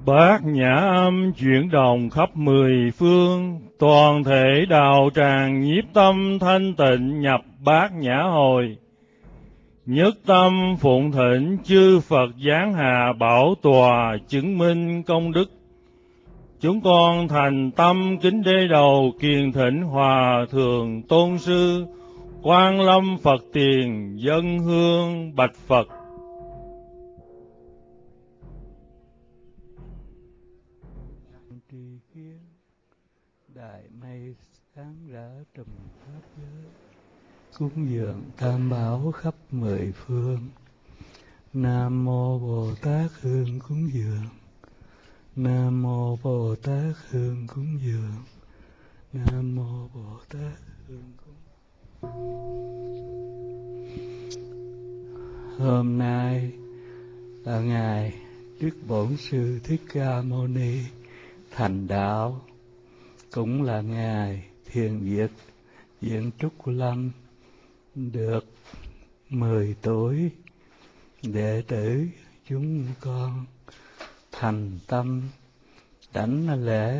Bát nhã âm chuyển động khắp mười phương, toàn thể đạo tràng nhiếp tâm thanh tịnh nhập bát nhã hồi. Nhất tâm phụng thỉnh chư Phật giáng hạ bảo tòa chứng minh công đức. Chúng con thành tâm kính đế đầu kiền thỉnh Hòa Thượng Tôn Sư, Quan Lâm Phật tiền dân hương bạch Phật. Tri kiến đại mây sáng rỡ trùm pháp giới, cúng dường tam bảo khắp mười phương. Nam mô Bồ Tát hương cúng dường, Nam mô Bồ Tát hương cúng dường, Nam mô Bồ Tát hương cúng. Hôm nay là ngày Đức Bổn Sư Thích Ca Mâu Ni thành đạo, cũng là ngày Thiền Việt Diện Trúc Lâm được 10 tuổi. Đệ tử chúng con thành tâm đảnh lễ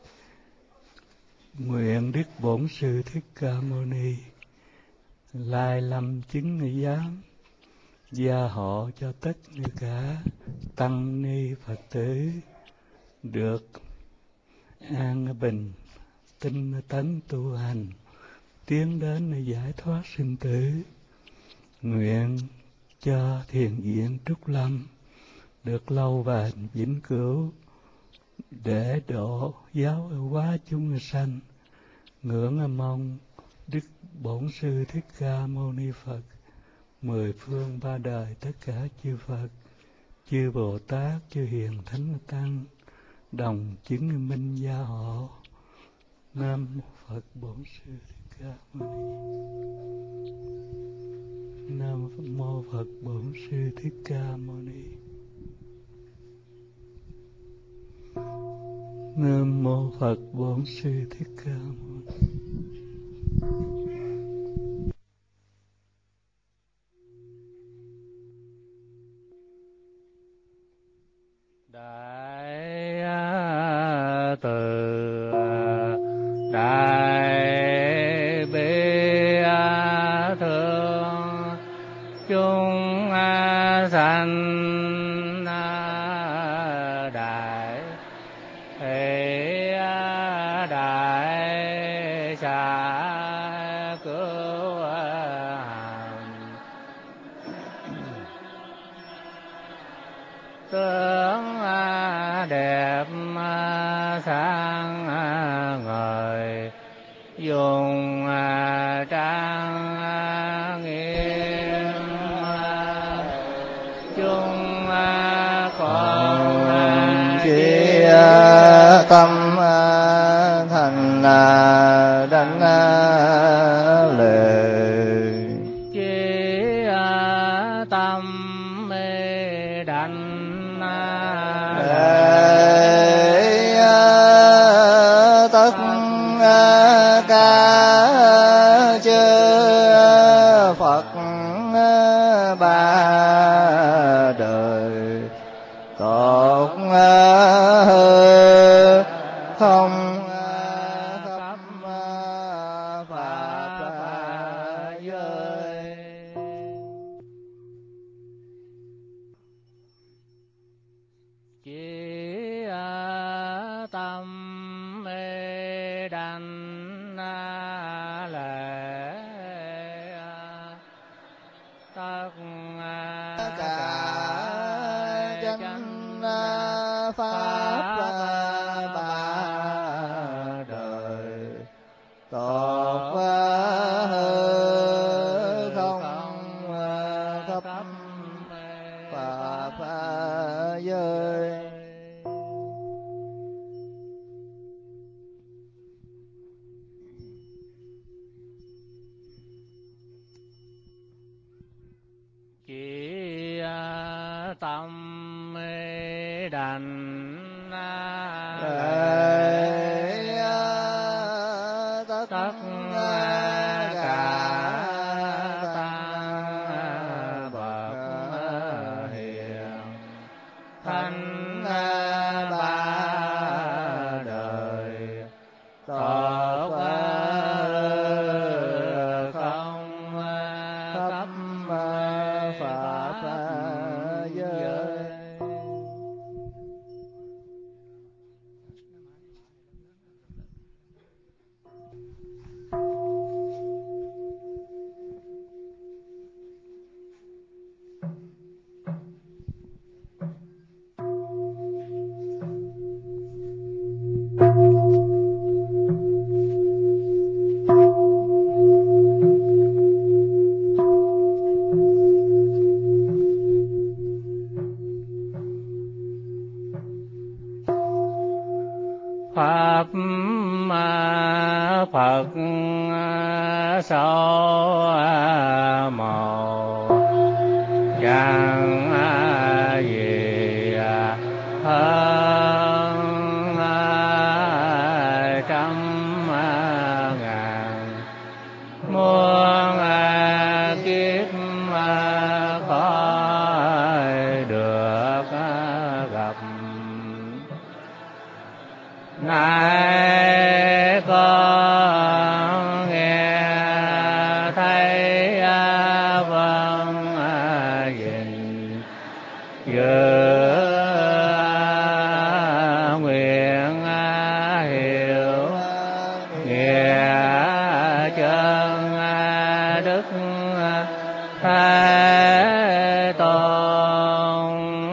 nguyện Đức Bổn Sư Thích Ca Mâu Ni lai lâm chứng giám gia hộ cho tất cả tăng ni Phật tử được an bình tinh tấn tu hành, tiến đến giải thoát sinh tử. Nguyện cho Thiền viện Trúc Lâm được lâu bền vĩnh cửu, để độ giáo hóa chúng sanh. Ngưỡng mong Đức Bổn Sư Thích Ca Mâu Ni Phật, mười phương ba đời tất cả chư Phật, chư Bồ Tát, chư Hiền Thánh Tăng đồng chứng minh gia hộ. Nam mô Phật Bổn Sư Thích Ca Mâu Ni. Nam mô Phật Bổn Sư Thích Ca Mâu Ni. Nam mô Phật Bổn Sư Thích Ca Mâu Ni. Đại từ đại bi thương chúng sanh, đại hỷ đại xá cứu hành, tướng đẹp sáng ngời, dùng trang nghiêm chúng con chia tâm thành đảnh lễ, chia tâm đảnh tất cả chư Phật ba đời tốt không khắp pháp giới. Chỉ tâm đảnh lễ tất cả chánh pháp ba đời tốt không khắp pháp giới. Chỉ tâm đảnh lễ tất cả tăng bậc hiền thánh Pháp Phật sâu màu chẳng gì hơn trăm ngàn muôn kiếp khó được gặp. Nay con nghe thấy vâng gìn giữ nguyện hiểu nghĩa chân đức Thế Tôn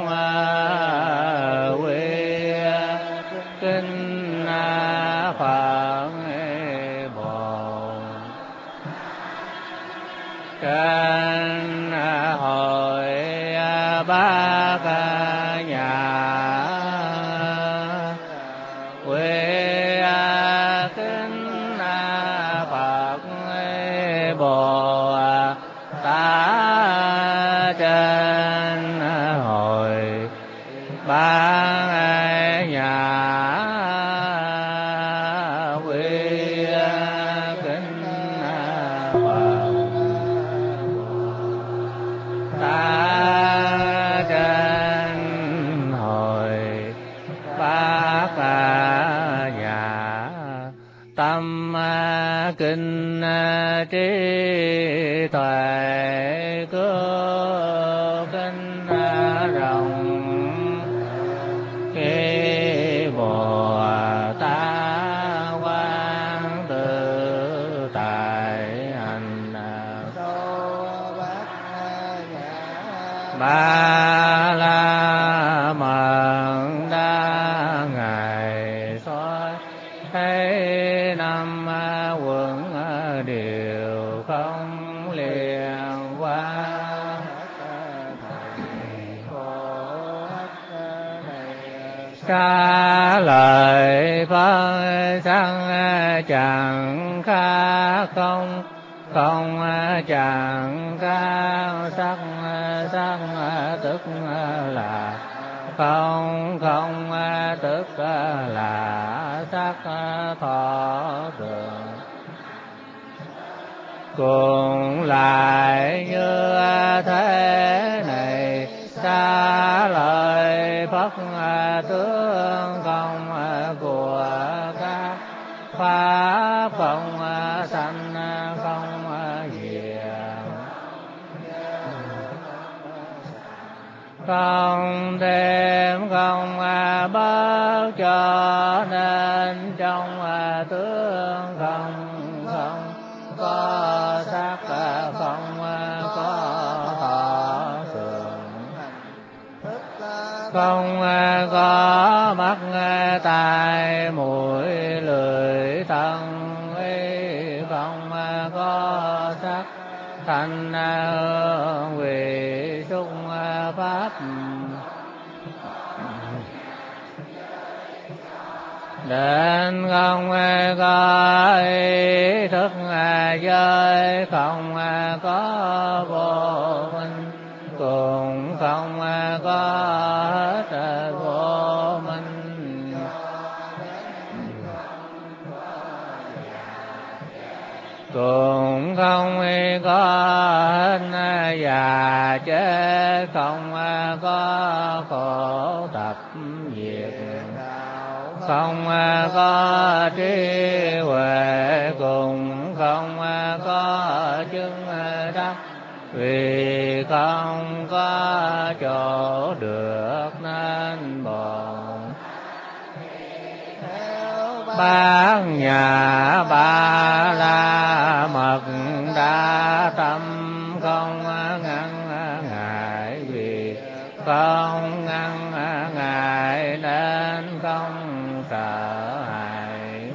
quy kinh Phật Bồ trên hội bát nhã quy kính Phật Bồ Tát trên hội bát nhã tâm kinh trí tuệ cứu kinh rộng khi Bồ Tát quán tự tại hành ba la mật đa ngài soi thấy năm quẩn đều không liên quan trả lời phân thân chẳng khác không không chẳng khác sắc sắc tức là không không tức là sắc thọ tưởng cùng lại như thế này trả lời Phật tướng không của các pháp không sanh không diệt không thêm không bớt cho nên trong tướng không không có sắc không có thọ tưởng không có mắt tai mũi lưỡi thân không có sắc thanh hương vị xúc pháp đến không có ý thức giới không có vô minh cũng không có hết vô minh cũng không có hết già chết không có khổ tập diệt không có trí huệ cùng không có chứng đắc vì không có chỗ được nên bổn bát nhã ba la mật đa tâm không ngăn ngại vì không ngăn ngại nên không sợ hãi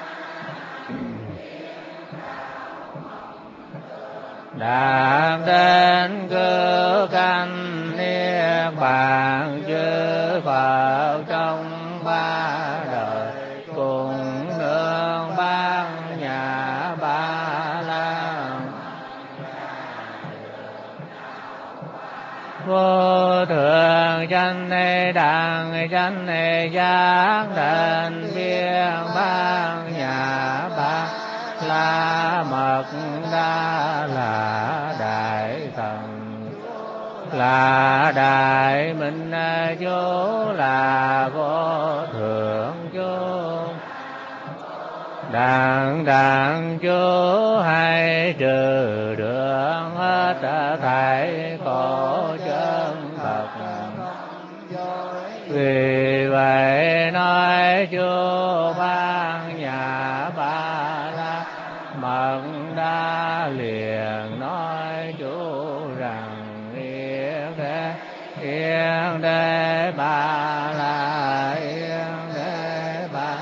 đạt đến cứu canh niết bàn chư Phật trong ba đời cùng đặng chánh giác định biên ban nhà ba la mật đa là đại thần là đại minh chú là vô thượng chú đặng chú hay trừ được hết thảy cổ chân thật. Vì vậy nói chú ban nhà ba la mật đa liền nói chú rằng yên đế ba la yên đế ba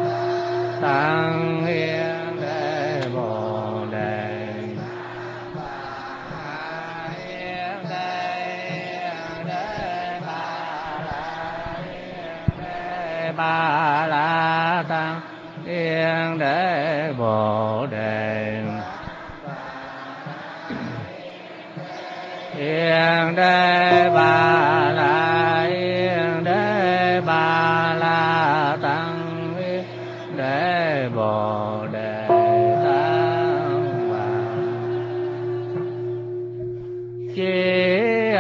tăng yên đế bồ đề yên đế ba la tăng yên đế bồ đề yên đế ba la yên đế ba la tăng yên đế bồ đề tăng chi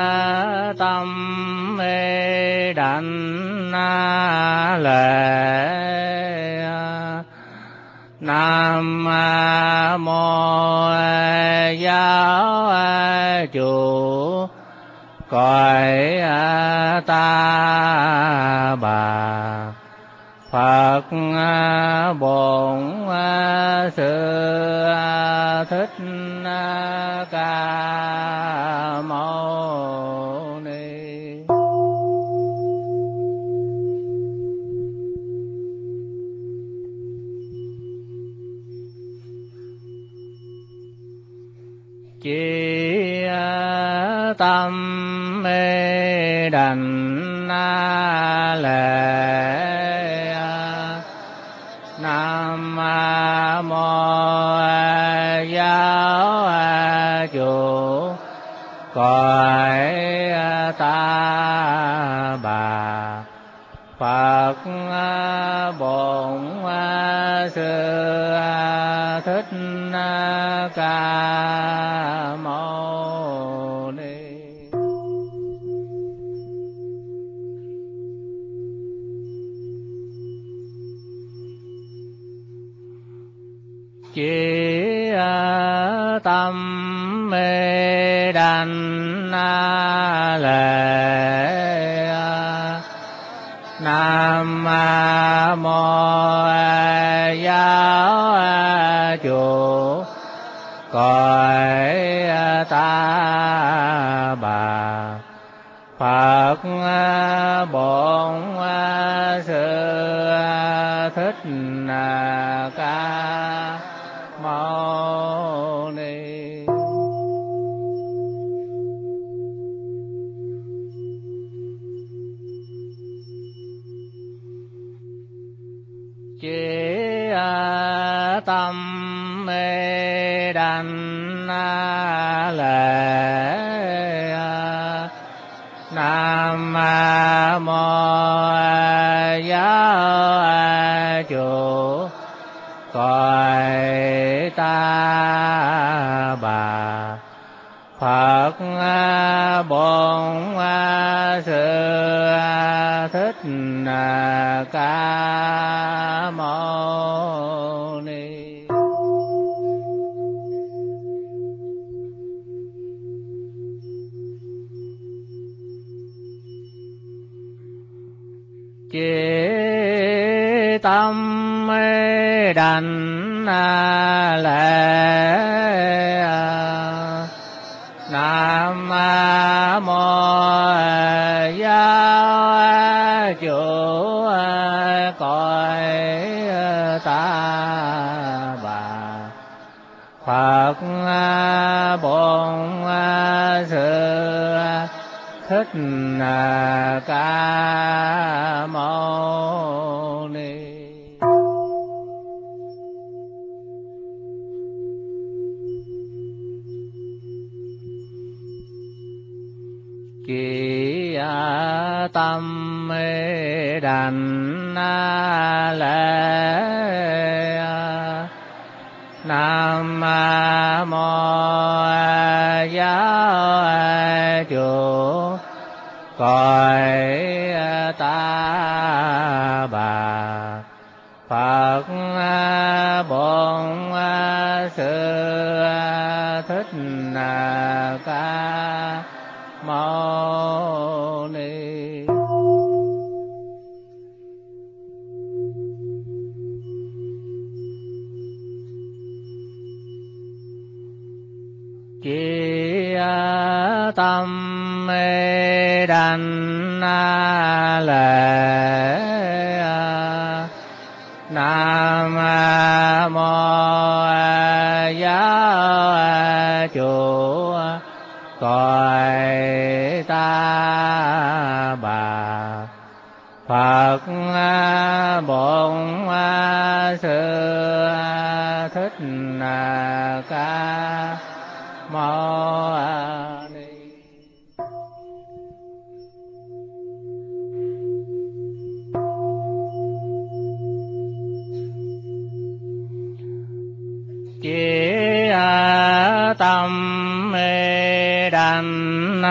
tâm mê đảnh lệ nam mô giáo chủ cõi ta bà Phật bổn sư thích ca mâu ni. Chi tâm mê đảnh lệ nam mô giáo chủ cõi ta bà Phật bổn sư thích ca mâu ni. Chỉ tâm mê đảnh lệ nam mô giáo chủ cõi ta bà Phật bổn sư thích ca mâu ni. Chỉ tâm mê đảnh lệ nam mô giáo chủ cõi ta bà Phật bổn sư thích ca mâu ni. Chỉ tâm mê đảnh lệ nam mô giáo chủ cõi ta bà Phật bổn sư thích ca mâu ni. Chỉ tâm đảnh lễ. Nam mô Giáo chủ cõi Ta Bà, Phật Bổn Sư Thích Ca Mâu Ni. Chỉ tâm đảnh lễ. Nam mô Giáo chủ cõi Ta Bà, Phật Bổn Sư Thích Ca Mâu Ni. Chỉ tâm đảnh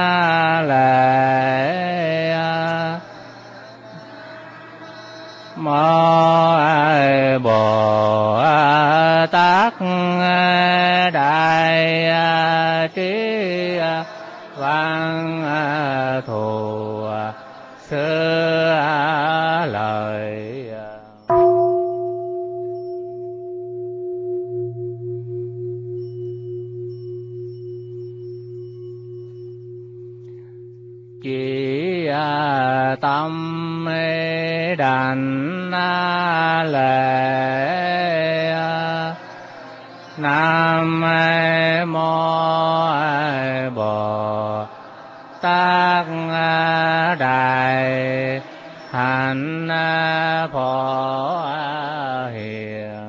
lễ. Mô Bồ Tát Đại Trí Văn Thù Sư Lợi. Chỉ tâm đảnh lễ. Nam mô Bồ Tát Đại Hạnh Phổ Hiền.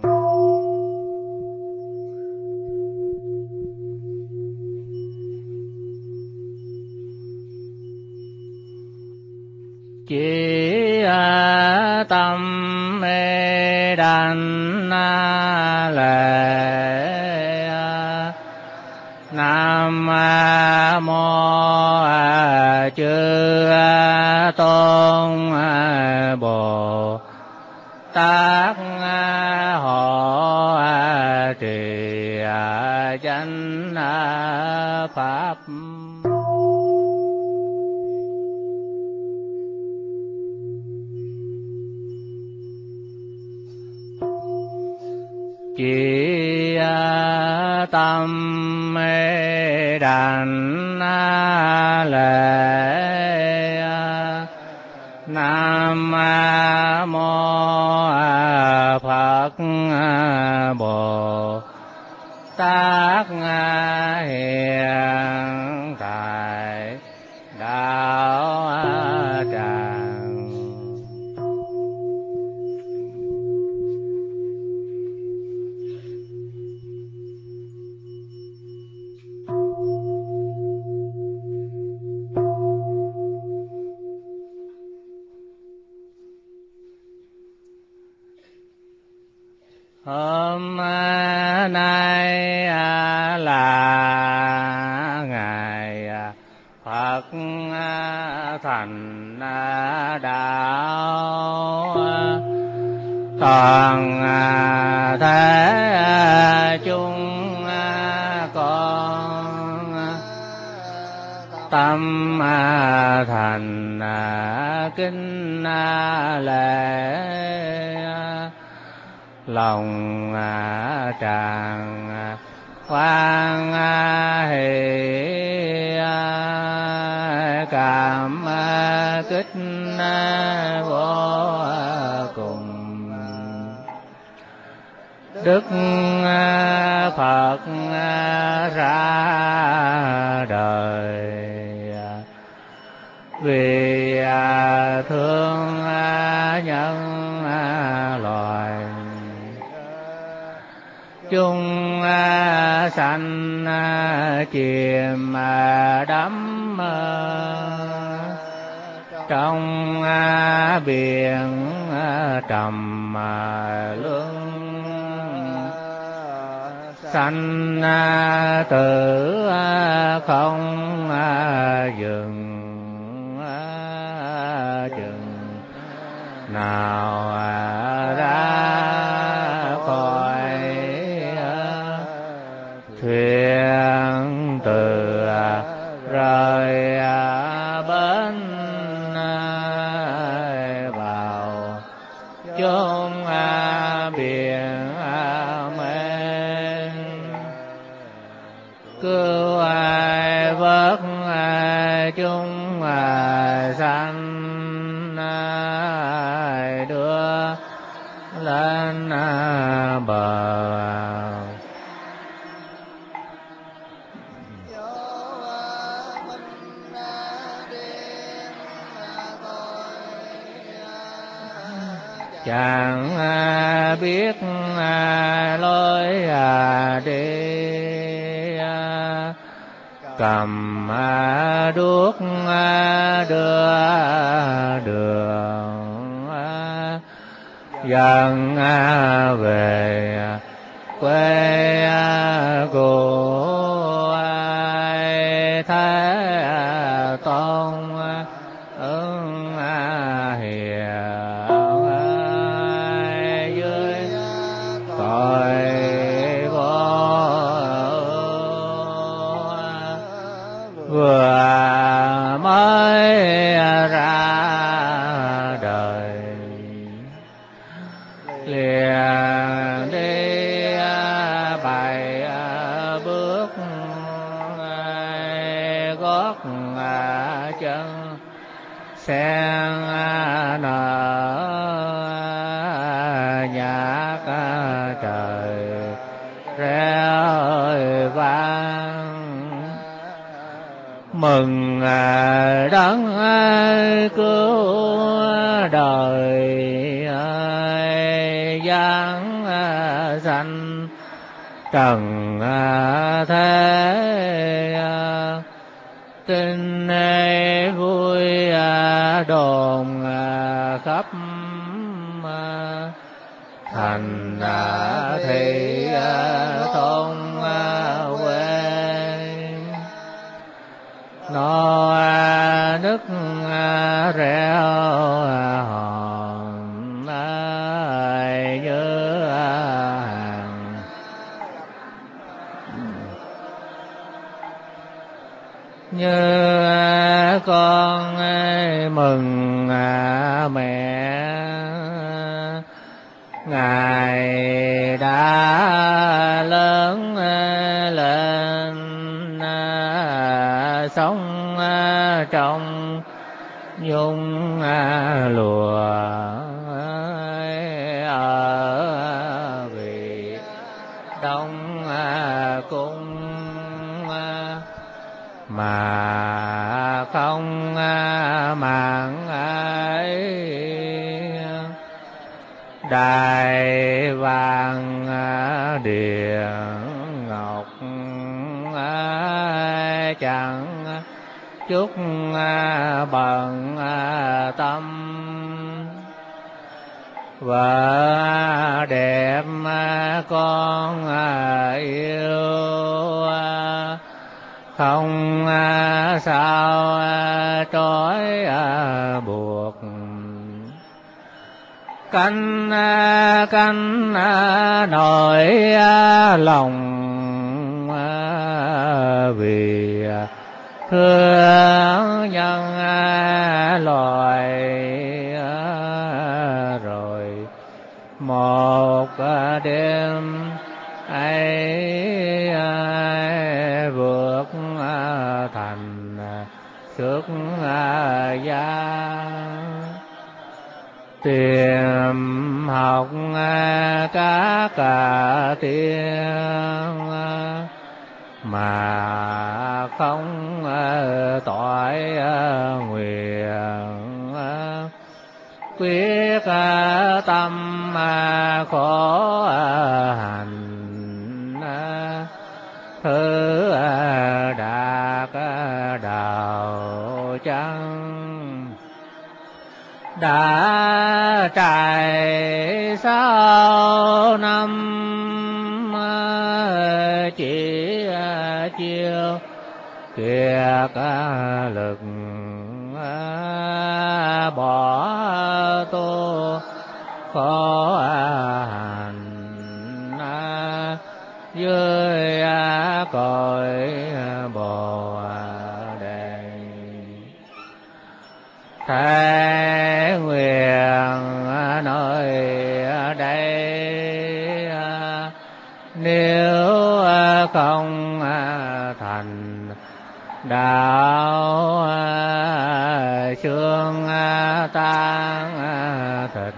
Chỉ tâm đảnh lễ. Nam mô Chư Tôn Bồ Tát Hộ Trì Chánh Pháp. Chỉ tâm đảnh lễ. Nam mô Phật Bồ Tát Hiện Tại Đạo Tràng. Hôm nay là ngày Phật thành đạo, toàn thể chúng con tâm thành kính lễ, lòng tràn hoan hỷ cảm kích vô cùng. Đức Phật ra đời vì thương nhân loài, chung sanh chìm đắm trong biển trầm luân, sanh tử không dừng chừng nào ra khỏi thuyền từ rời bến vào chốn biển mênh, cứu ai vớt chúng sanh đưa lên bờ. Chẳng biết lối đi, cầm đuốc đưa đường dần về quê của ai thế tôn ứng hiền dưới cõi vừa mới ra đời, liền đi bảy bước gót chân sen nở nhạc trời reo vang, mừng đấng cứu đời giáng sanh trần thế, tin vui đồn khắp thành thị thôn quê, nó nức reo hòn như hàng, như con mừng mẹ ngài đã lớn lên, sống trong nhung lụa ở vì đông cung, mà không màng ấy đài vàng điện ngọc chẳng chút bận tâm, vợ đẹp con yêu không sao trói buộc, canh nỗi lòng vì thương nhân loài, rồi một đêm ấy vượt thành xuất gia, tìm học các tiếng mà không tỏi nguyện, quyết tâm khổ hành thứ đạt đạo chân, đã trải 6 năm chỉ chiêu kiệt lực bỏ tu khổ hành dưới cội Bồ Đề. Thế nguyện nơi đây nếu không thành đạo xương tan thịt,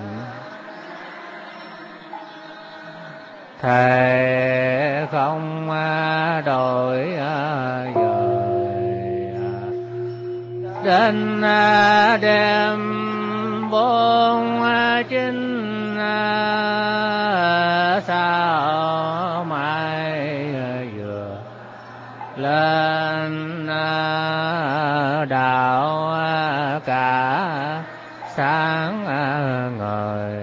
thề không đổi dời đến đêm 49 sao mai vừa lên đạo cả sáng ngời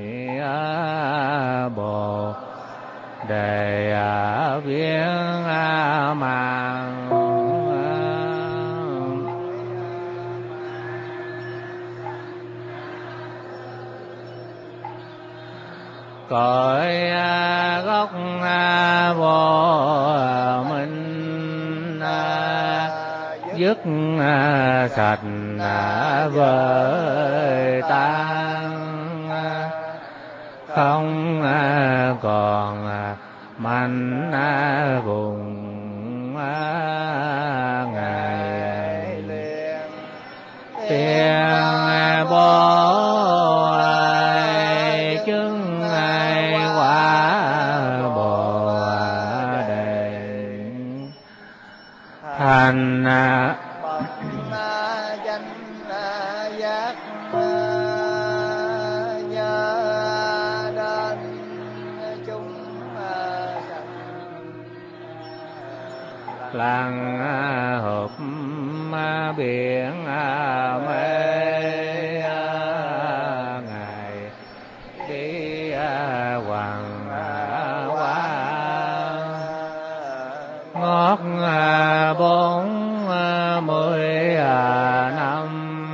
Bồ Đề viếng màng cội gốc vô minh dứt sạch vơi tan, không còn mảnh vùng ngày tiếng bó chứng quả Bồ Đề thành danh giác nhớ đến chúng làng hộp biển mê ngày đi hoàng quá ngót 40 năm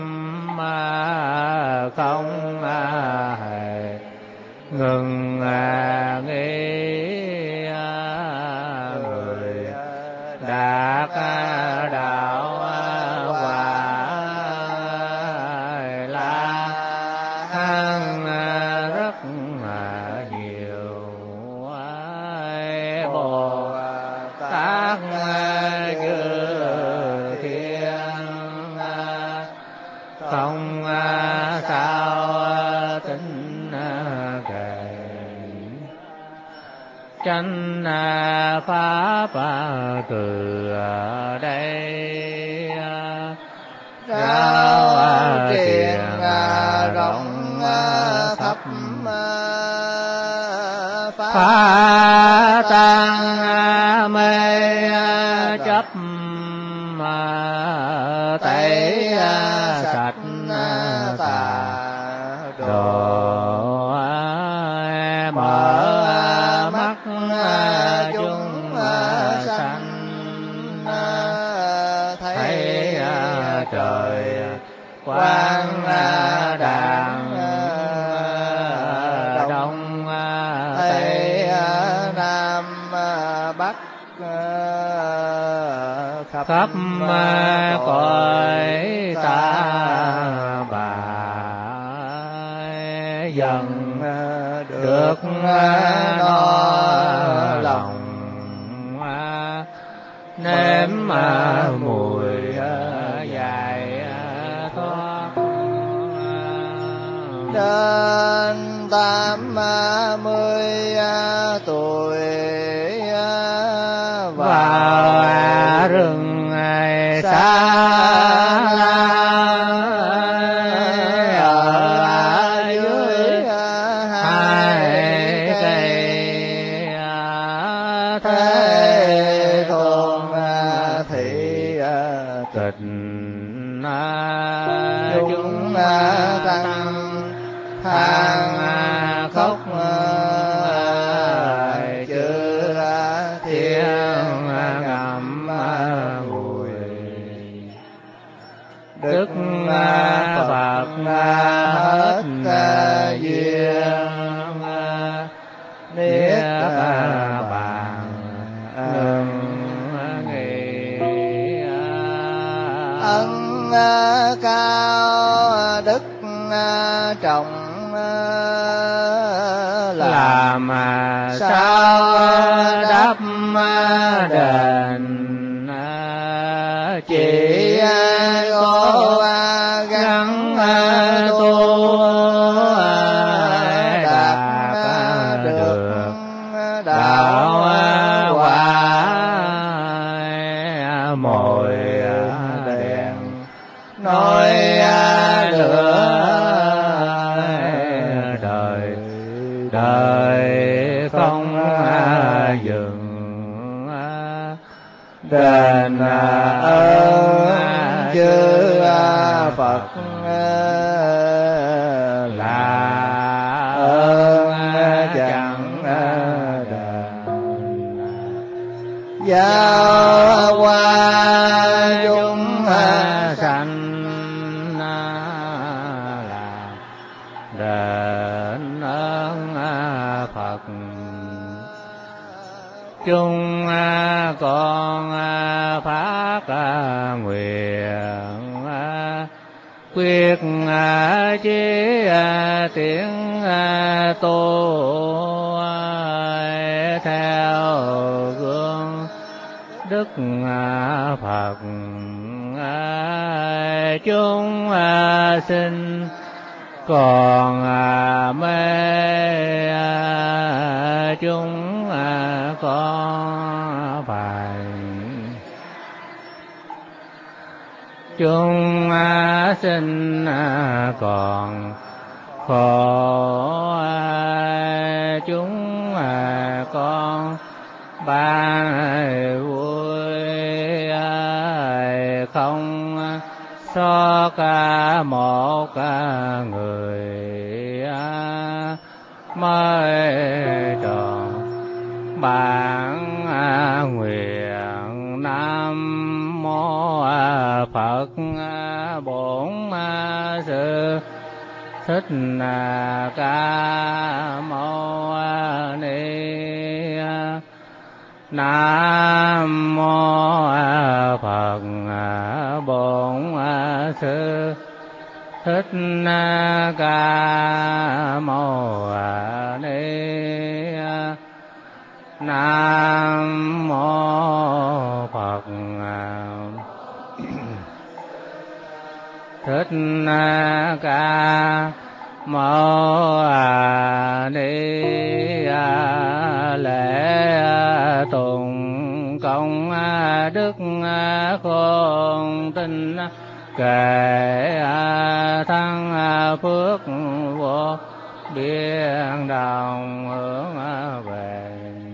không hề ngừng nghĩ người đạt đạo quả là hăng rất nhiều Bồ Tát chư thiên không sao tính kể chánh pháp từ đây rao truyền rộng khắp phá tan mê chấp tẩy sạch tà đồ mở mắt chúng sanh thấy trời quang đàng đông tây nam bắc khắp cõi ta bà dần được no lòng nếm mùi dài thoát đến 80 tuổi vào rừng xa ở dưới hai cây thế tôn thị tịch chúng tăng than khóc chữ thiên ngậm ngùi. Đức Phật hết duyên niết bàn ngừng nghỉ. Ân cao đức trọng làm sao đáp đền. Chỉ có gắng tu đạt được đạo quả. Mồi đèn nói lửa đời đời không dừng. Đền ơn chư Phật là ơn chẳng đền. Giao qua chúng sanh là đền ơn Phật. Chúng con phát nguyện quyết chí tiếng tu theo gương Đức Phật. Chúng sinh còn mê chúng con phải. Chúng sinh còn khổ chúng con ban vui không xót một người mới tròn. Bản nguyện Nam Mô Phật Bổn Sư Thích Ca Mâu Ni. Nam Mô Phật Bổn Sư Thích Ca Mâu Ni. Nam Mô Phật Thích Ca Mâu Ni. Lễ tụng công đức khôn tinh kệ thăng phước vô biên đồng hướng về.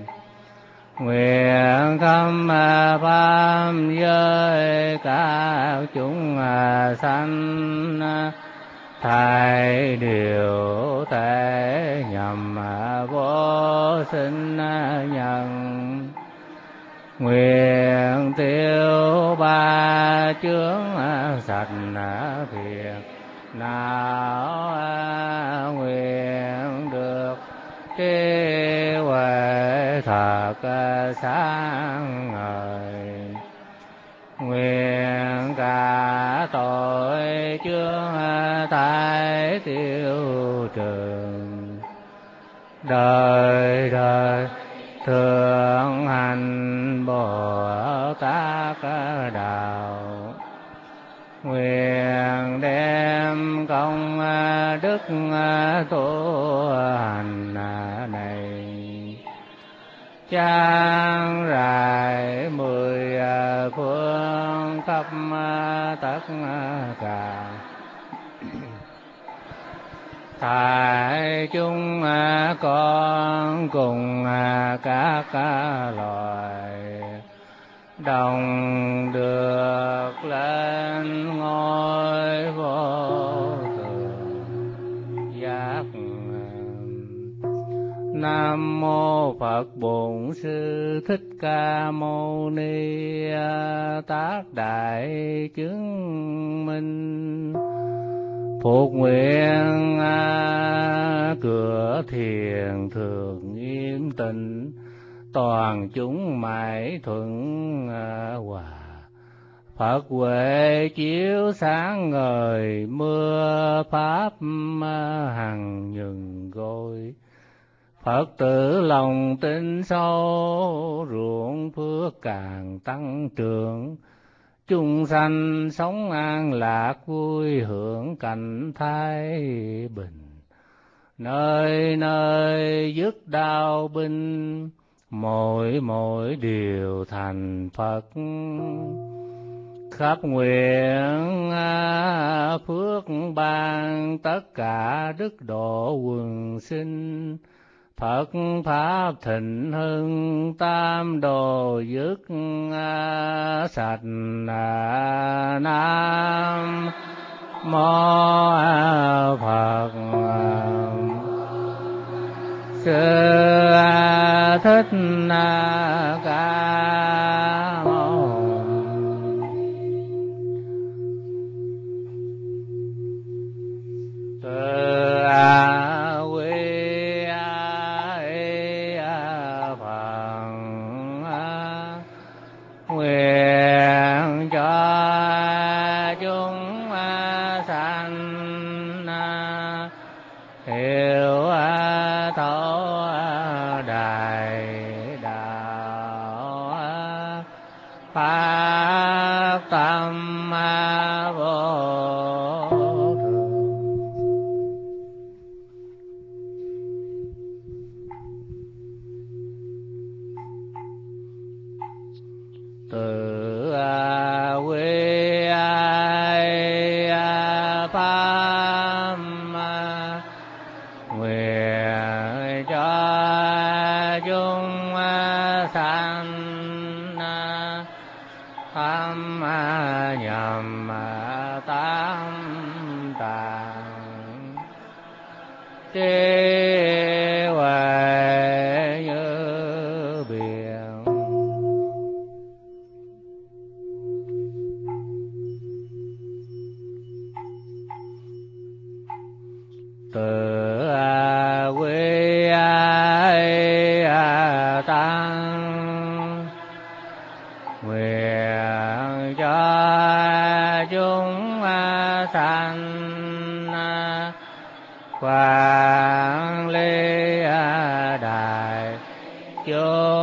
Nguyện khâm pháp giới các chúng sanh thảy đều thể nhầm vô sinh nhân. Nguyện tiêu ba chướng sạch phiền não. Nguyện được trí huệ thật sáng ngời. Nguyện cả tội chướng tại tiêu trường. Đời đời thượng hành Bồ Tát đạo. Nguyện đem công đức tu hành này trang rải mười phương khắp tất cả. Thải chúng con cùng các loài đồng được lên ngôi vô thượng. Nam mô Phật Bổn Sư Thích Ca Mâu Ni. Tác Đại Chứng Minh phục nguyện cửa thiền thường nghiêm tịnh, toàn chúng mãi thuận hòa. Phật huệ chiếu sáng ngời, mưa pháp hằng nhường gôi. Phật tử lòng tin sâu, ruộng phước càng tăng trưởng. Chúng sanh sống an lạc, vui hưởng cảnh thái bình. Nơi nơi dứt đau binh, mỗi mỗi điều thành Phật. Khắp nguyện phước ban, tất cả đức độ quần sinh. Phật pháp thịnh hưng, tam đồ dứt sạch. Nam mô Phật. Sư Thích Ca Mâu. Nguyện cho chúng sanh hiểu thấu đại đạo, phát tâm vô thường. Từ quy pháp nguyện cho chúng sanh tham nhầm tám tạng, trí huệ như biển. Từ quy tăng nguyện cho chúng sanh quản lý đại chúng